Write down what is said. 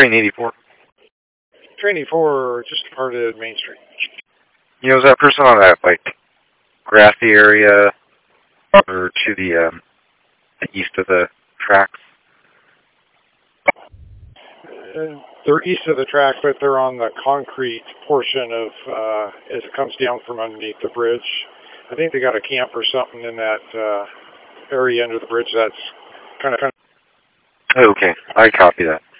Train 84. Train 84 just departed Main Street. You know, is that person on that, like, grassy area or to the east of the tracks? They're east of the track, but they're on the concrete portion of, as it comes down from underneath the bridge. I think they got a camp or something in that area under the bridge that's kind of... Okay, I copy that.